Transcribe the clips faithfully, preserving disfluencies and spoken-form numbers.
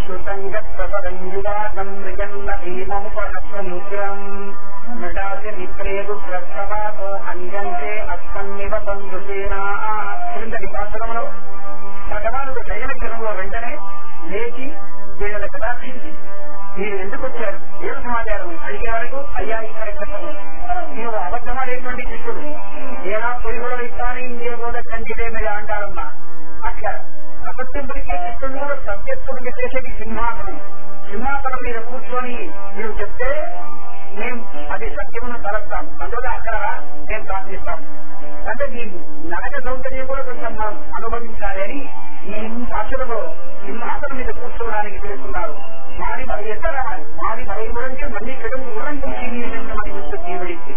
సుతంగత్వపదంజువాదం మృగన్న భీమముపరస్వముద్రం మృడాసి నిప్రేదు ప్రస్తవాతో అంజంతే అస్మన్నివ బంధుసేనా. క్రిందటి పాత్రలో భగవానుడు శయనగ్రహంలో వెంటనే లేచి వీళ్ళని కటాక్షించి మీరు ఎందుకు వచ్చారు, ఏం సమాచారం అడిగే వరకు అయ్యా ఇక్కడ చెప్పను, నీవు అబద్ధమాడేటువంటి శిష్యుడు, ఏనా పొరుగులో ఇస్తాను ఇంకే బోధ కంచితే మీరు అంటారమ్మా. అట్లా అసత్యం పలికే శిష్యుడు కూడా సత్యత్వం చేసేది సింహాసనం. సింహాసనం మీద కూర్చొని మీరు చెప్తే మేము అది సత్యమును తలస్తాం, అందువల్ల అక్కడ మేము ప్రార్థిస్తాం. అంటే మీ నరక సౌకర్యం కూడా కొంచెం అనుభవించాలి అని ఈ భాషలలో సింహాసనం మీద కూర్చోవడానికి తెలుస్తున్నారు. మారి మరి ఎక్కడ మారి మరి ఉరంటే మళ్ళీ ఇక్కడ ఉరంటే మని వస్తు తీవడికి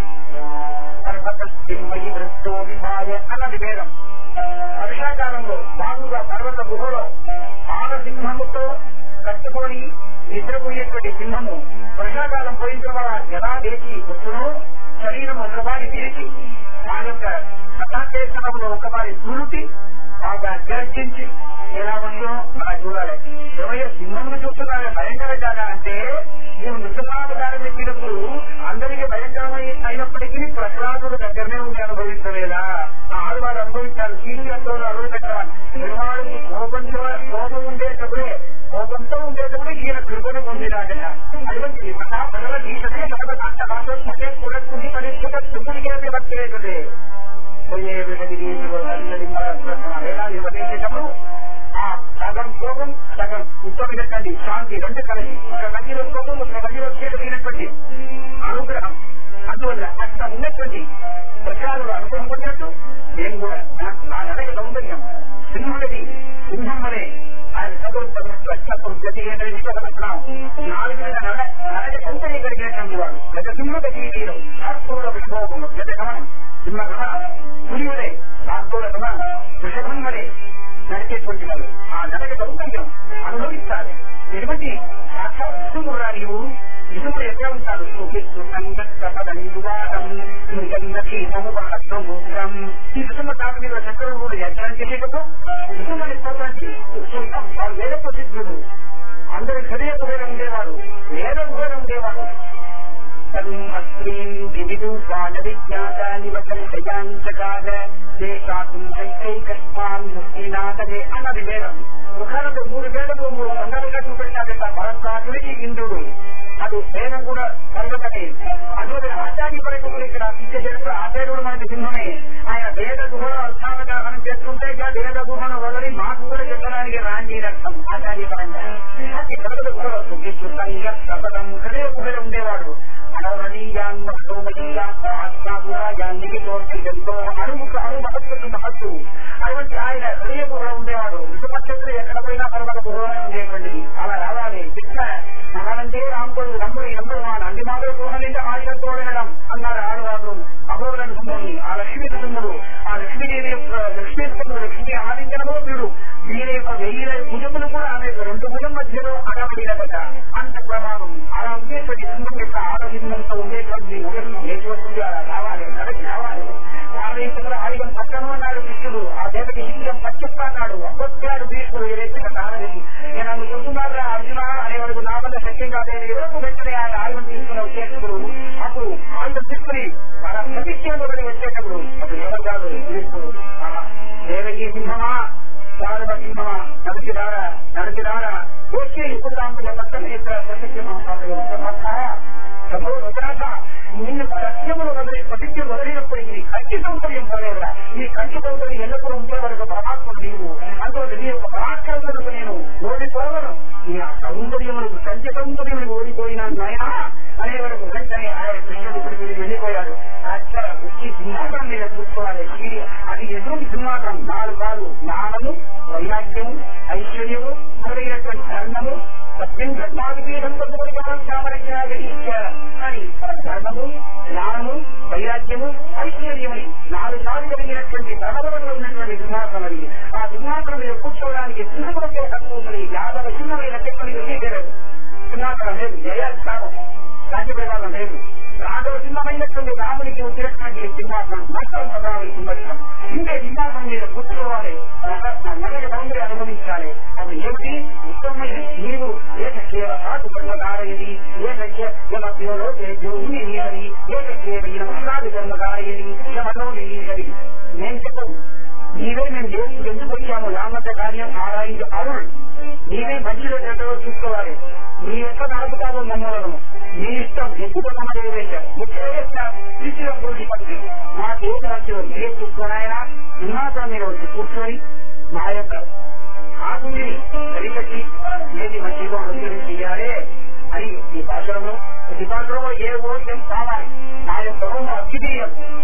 అన్నది వేదం. వర్షాకాలంలో బాగుగా పర్వత గుహలో ఆడసింహముతో కట్టుకొని నిద్రపోయేటువంటి సింహము వర్షాకాలం పోయిన తర్వాత ఎలా లేచి వచ్చునో శరీరం ఒకసారి విరిచి ఆ యొక్క కథాకేశనంలో ఒకసారి తులుటి బాగా గర్జించి ఎలా ఉందో మనం చూడాలి. ఏమయ్య సింహమును చూస్తున్నారే భయంకర జాగా అంటే నేను నృతమావతారం ఎక్కినప్పుడు అందరికీ భయంకరమై అయినప్పటికీ ప్రహ్లాదుడు దగ్గరనే ఉండి అనుభవించలేదా? ఆ ఆడవాడు అనుభవించారు. సీనియర్తో అడుగు పెట్టాలి. నిర్వాడికి కోపంతో కోపం ఉండేటప్పుడే కోపంతో ఉండేటప్పుడు ఈయన కృపను పొందినాడట. అటువంటి ప్రజల దీక్షనే అంత కూడా తుది పరిస్థితి తుమ్ముడికే వర్తిరేటదే పోయే వేలాదించేటప్పుడు ఆ సగం కోపం సగం ఉత్తమినట్టండి శాంతి రెండు కలిసి ఒక గదిలో కోపం ఒక గదిలో చేరినటువంటి అనుగ్రహం. అందువల్ల అక్కడ ఉన్నటువంటి ప్రజలు అనుభవం పొందినట్టు నేను కూడా నా నడక సౌందర్యం సింహుడిది సింహం అనే ఆయన చదువు గతి విశ్వసస్తున్నాం. నాలుగు నడ నడక సౌందర్యం కలిగినటువంటి వాడు గత సింహ గతి వీరు శాస్త్రుల విభోగం గత గమనం సింహ పులివలే శాస్త్రుల గమనం వృషభం వలే నడిచేటువంటి వాడు ఆ నడక సౌందర్యం అనుభవించాలి. ఎటువంటి సాక్షాత్ విష్ణువురా నీవు విష్ణువుడు ఎక్కడ ఉంటాడు? ఈ విషమ తాట మీద చక్రం కూడా ఎక్కడ చేసేటప్పుడు విష్ణువుని స్తోత్రానికి వాడు వేద ప్రసిద్ధుడు. అందరి హృదయ కుబేర ఉండేవాడు, వేద కుబేర ఉండేవాడు. తన్మస్త్రీం వివిధు బాల విజ్ఞాతాని వసంతయాంచకాద దేశాతుం చైకైకస్మాన్ ముక్తినాథే అన్నది వేదం. ముఖాలకు మూడు వేలకు మూడు సందర్భంగా చూపెట్టాడట భరతాసుడికి ఇంద్రుడు. అది వేదం కూడా కలగటమే. అందువల్ల ఆచార్య పరకులు ఇక్కడ ఇచ్చేసేటప్పుడు ఆచార్యుడు మనకి సింహమే. ఆయన వేద గుహలో అర్థావగాహనం చేస్తుంటే వేద గుహను వదిలి మాకు కూడా చెప్పడానికి రాండి రక్తం ఆచార్య పరంగా కలగదు గుహలో సపదం హృదయ గుహలో ఉండేవాడు. అనవరణీయాన్ని తోటంతో అడుగు అడుగు మహత్వ మహత్తు అటువంటి ఆయన హృదయ గుహలో ఉండేవాడు. విషపక్షత్తులు ఎక్కడ పోయినా పర్వత గుహలో ఉండేటువంటిది. అలా రావాలి కృష్ణ మహానందే రాంపుడు రంపుడి నంబరువాడు అన్ని మాటలు చూడలేంటే ఆయుధంతో వెళ్ళడం అన్నారు ఆడవాడు. అహోరణ సుందరుని ఆ లక్ష్మీ సుందరుడు ఆ లక్ష్మీదేవి యొక్క లక్ష్మీ సుందరుడు లక్ష్మీ ఆలింగనమో వీడు వీరి యొక్క వెయ్యి భుజములు కూడా ఆమె రెండు భుజం మధ్యలో అడబడినట. అంత ప్రభావం అలా ఉండేటువంటి సుందరం యొక్క ఆరోగ్యంతో ఉండేటువంటి లేచి వస్తుంది. అలా రావాలి నడకి రావాలి. ఆలయంలో ఆయుధం పక్కన అన్నాడు కృష్ణుడు. ఆ దేవకి హింసం పచ్చిస్తా అన్నాడు. అప్పొచ్చాడు భీష్ముడు ఏదైతే తారది నేను అనుకుంటున్నారా అర్జున అనే వరకు నా వల్ల సత్యం కాదని ఎవరు వెంటనే ఆయన ఆయుధం తీసుకుని వచ్చేటప్పుడు అప్పుడు ఆయుధం తీసుకుని మన ప్రతిష్ఠించబడి వచ్చేటప్పుడు అప్పుడు ఎవరు కాదు భీష్ముడు. దేవకి సింహమా భారత సింహమా నడిచి రారా నడిచి రారా వచ్చి ఇప్పుడు దాంట్లో పక్కన సభో వదరాక నిన్ను సత్యములు వదిలి ప్రతిజ్ఞ వదిలినప్పటికీ కంటి సౌకర్యం పడలేదా? ఈ కంటి సౌకర్యం ఎల్లప్పుడూ ఉండే వరకు పరమాత్ముడు నీవు. అందువల్ల నీ యొక్క పరాక్రమకు నేను ఓడిపోవను. నీ ఆ సౌందర్యములకు కంటి సౌందర్యములు ఓడిపోయినాను నాయనా అనే వరకు వెంటనే ఆయన కృష్ణుడు ఇప్పటికి వెళ్ళిపోయాడు. అక్కడ వచ్చి సింహాసనం మీద కూర్చోవాలి. అది ఎటువంటి సింహాసనం? నాలుగు కాదు జ్ఞానము వైరాగ్యము ఐశ్వర్యము మొదలైనటువంటి ధర్మము సత్యంగా నాలుగు కానీ ధర్మము జ్ఞానము వైరాగ్యము ఐశ్వర్యమని నాలుగు నాలుగు కలిగినటువంటి ధర్మములో ఉన్నటువంటి సింహాసనం అది. ఆ సింహాసనం మీద కూర్చోవడానికి సింహములకే హక్కు ఉన్నది. యాభై చిన్నమైన చెప్పని తెలియజేయలేదు. సింహాసనం లేదు, జయాలు కాదు, రాజ్య విభాగం లేదు. రాఘవ సింహమైనటువంటి రాముడికి వచ్చినటువంటి సింహాసనం మాత్రం ప్రధాన సింహాసనం. ఇంకే సింహాసనం మీద కూర్చోవాలి. నగర సౌందర్య అనుభవించాలి. అది ఏమిటి? ఉత్తమమైనది. నీవు ఏకకేవ సాధు కర్మధారయది, ఏకమధ్యలో జోగిని నీహరి, ఏకకేవ నమస్కారు కర్మధారయది, మనోనిహరి. నేను చెప్పు, నీవే మేము దేవుడికి ఎందుకు వచ్చాము? యామత కార్యం ఆరాయించు అరుణ్, నీవే మంచిలో చెడ్డలో చూసుకోవాలి. నీ యొక్క నడుపుతావు మమ్మలను, నీ ఇష్టం ఎందుకు పట్టి మా దేవుడు నచ్చిన మీరే చూసుకోనాయన. సింహాసనం మీద వచ్చి కూర్చొని మా యొక్క ఆకుని సరికట్టి ఏది మంచిగా మంచిగా చెయ్యాలి అని ఈ భాషలో ప్రతి భాషలో ఏ ఓట్యం కావాలి. నా యొక్క రోమ అద్వితీయం,